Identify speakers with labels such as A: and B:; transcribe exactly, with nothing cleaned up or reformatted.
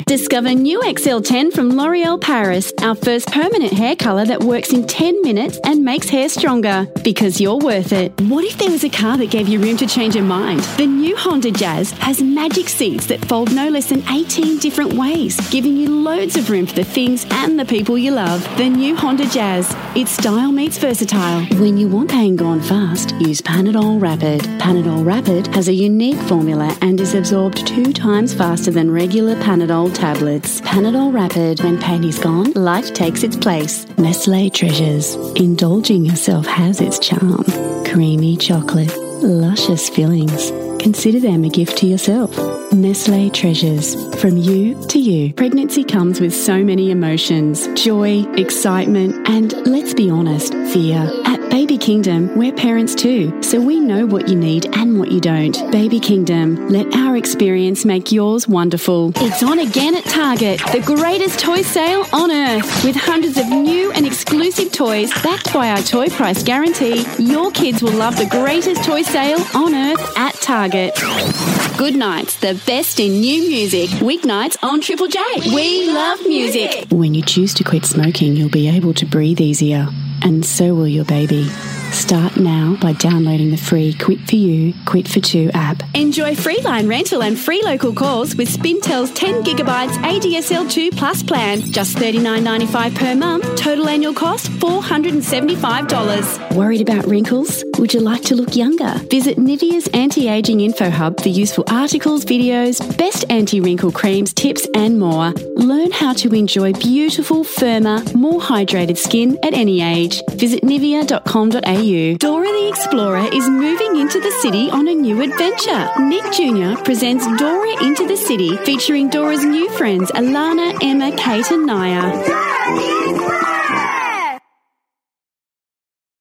A: Discover new X L ten from L'Oreal Paris, our first permanent hair colour that works in ten minutes and makes hair stronger. Because you're worth it. What if there was a car that gave you room to change your mind? The new Honda Jazz has magic seats that fold no less than eighteen different ways, giving you loads of room for the things and the people you love. The new Honda Jazz. Its style meets versatile. When you want pain gone fast, use Panadol Rapid. Panadol Rapid has a unique formula and is absorbed two times faster than regular Panadol tablets. Panadol Rapid. When pain is gone, life takes its place. Nestlé Treasures. Indulging yourself has its charm. Creamy chocolate. Luscious fillings. Consider them a gift to yourself. Nestlé Treasures. From you to you. Pregnancy comes with so many emotions. Joy, excitement, and, let's be honest, fear. At Baby Kingdom, we're parents too, so we know what you need and what you don't. Baby Kingdom. Let our experience make yours wonderful. It's on again at Target. The greatest toy sale on earth. With hundreds of new and exclusive toys backed by our toy price guarantee, your kids will love the greatest toy sale on earth at Target. Good Nights, the best in new music. Weeknights on Triple J. We love music. When you choose to quit smoking, you'll be able to breathe easier. And so will your baby. Start now by downloading the free Quit For You, Quit For Two app. Enjoy free line rental and free local calls with Spintel's ten gigabytes A D S L two Plus plan. Just thirty-nine ninety-five per month. Total annual cost four hundred seventy-five dollars. Worried about wrinkles? Would you like to look younger? Visit Nivea's Anti-Aging Info Hub for useful articles, videos, best anti-wrinkle creams, tips and more. Learn how to enjoy beautiful, firmer, more hydrated skin at any age. Visit nivea dot com dot a u. Dora the Explorer is moving into the city on a new adventure. Nick Junior presents Dora Into the City, featuring Dora's new friends Alana, Emma, Kate and Naya.